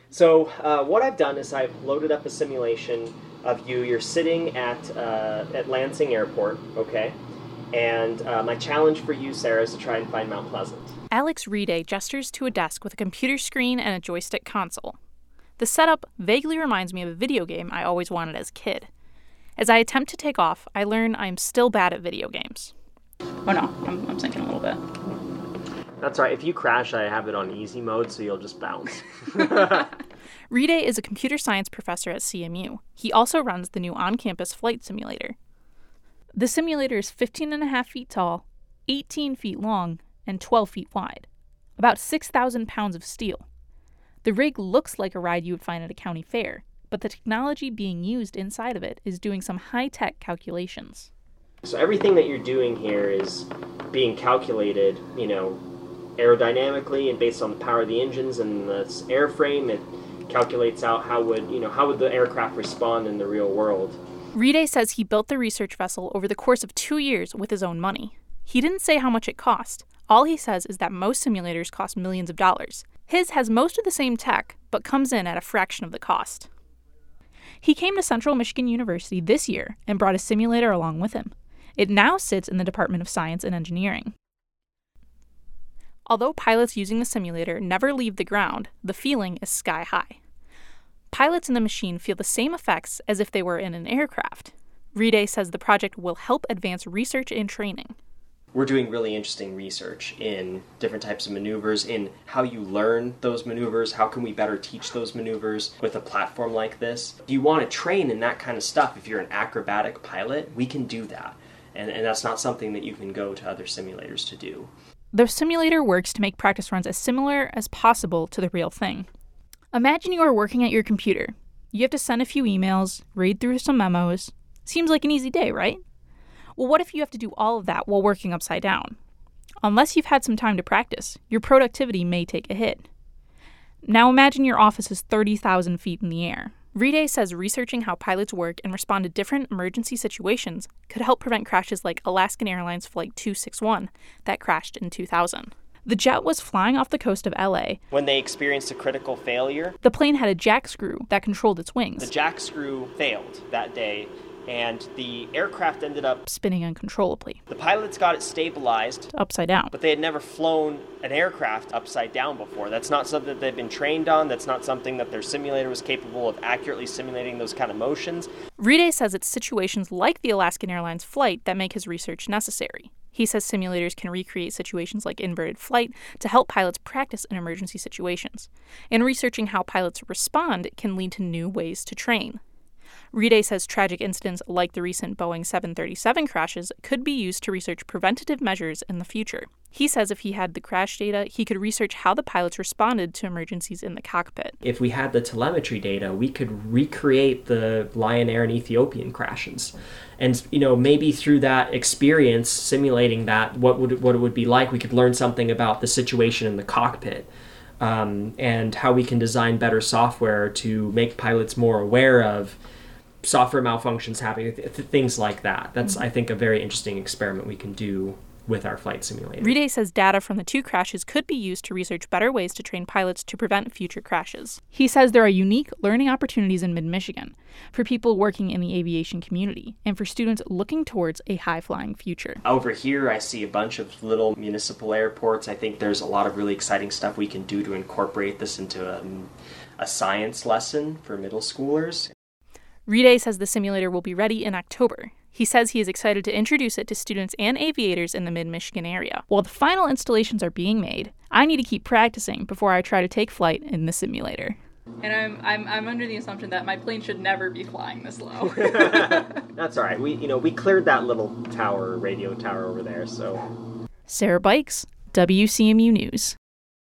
So what I've done is I've loaded up a simulation of you. You're sitting at Lansing Airport, okay? And my challenge for you, Sarah, is to try and find Mount Pleasant. Alex Reday gestures to a desk with a computer screen and a joystick console. The setup vaguely reminds me of a video game I always wanted as a kid. As I attempt to take off, I learn I am still bad at video games. Oh no, I'm sinking a little bit. That's right. If you crash, I have it on easy mode, so you'll just bounce. Reday is a computer science professor at CMU. He also runs the new on-campus flight simulator. The simulator is 15.5 feet tall, 18 feet long, and 12 feet wide. About 6,000 pounds of steel. The rig looks like a ride you would find at a county fair, but the technology being used inside of it is doing some high-tech calculations. So everything that you're doing here is being calculated, aerodynamically and based on the power of the engines and the airframe. It calculates out how would the aircraft respond in the real world. Reday says he built the research vessel over the course of 2 years with his own money. He didn't say how much it cost. All he says is that most simulators cost millions of dollars. His has most of the same tech, but comes in at a fraction of the cost. He came to Central Michigan University this year and brought a simulator along with him. It now sits in the Department of Science and Engineering. Although pilots using the simulator never leave the ground, the feeling is sky high. Pilots in the machine feel the same effects as if they were in an aircraft. Reday says the project will help advance research and training. We're doing really interesting research in different types of maneuvers, in how you learn those maneuvers, how can we better teach those maneuvers with a platform like this. If you want to train in that kind of stuff, if you're an acrobatic pilot, we can do that. And that's not something that you can go to other simulators to do. The simulator works to make practice runs as similar as possible to the real thing. Imagine you are working at your computer. You have to send a few emails, read through some memos. Seems like an easy day, right? Well, what if you have to do all of that while working upside down? Unless you've had some time to practice, your productivity may take a hit. Now imagine your office is 30,000 feet in the air. Reday says researching how pilots work and respond to different emergency situations could help prevent crashes like Alaskan Airlines Flight 261 that crashed in 2000. The jet was flying off the coast of LA. When they experienced a critical failure, the plane had a jack screw that controlled its wings. The jack screw failed that day, and the aircraft ended up spinning uncontrollably. The pilots got it stabilized upside down, but they had never flown an aircraft upside down before. That's not something that they've been trained on. That's not something that their simulator was capable of accurately simulating, those kind of motions. Reday says it's situations like the Alaskan Airlines flight that make his research necessary. He says simulators can recreate situations like inverted flight to help pilots practice in emergency situations. And researching how pilots respond can lead to new ways to train. Reday says tragic incidents like the recent Boeing 737 crashes could be used to research preventative measures in the future. He says if he had the crash data, he could research how the pilots responded to emergencies in the cockpit. If we had the telemetry data, we could recreate the Lion Air and Ethiopian crashes. And, maybe through that experience, simulating that, what it would be like, we could learn something about the situation in the cockpit. And how we can design better software to make pilots more aware of software malfunctions happening, things like that. That's, I think, a very interesting experiment we can do with our flight simulator. Reday says data from the two crashes could be used to research better ways to train pilots to prevent future crashes. He says there are unique learning opportunities in mid-Michigan for people working in the aviation community and for students looking towards a high-flying future. Over here, I see a bunch of little municipal airports. I think there's a lot of really exciting stuff we can do to incorporate this into a science lesson for middle schoolers. Reday says the simulator will be ready in October. He says he is excited to introduce it to students and aviators in the mid-Michigan area. While the final installations are being made, I need to keep practicing before I try to take flight in the simulator. And I'm under the assumption that my plane should never be flying this low. That's all right. We cleared that little radio tower over there, so. Sarah Bikes, WCMU News.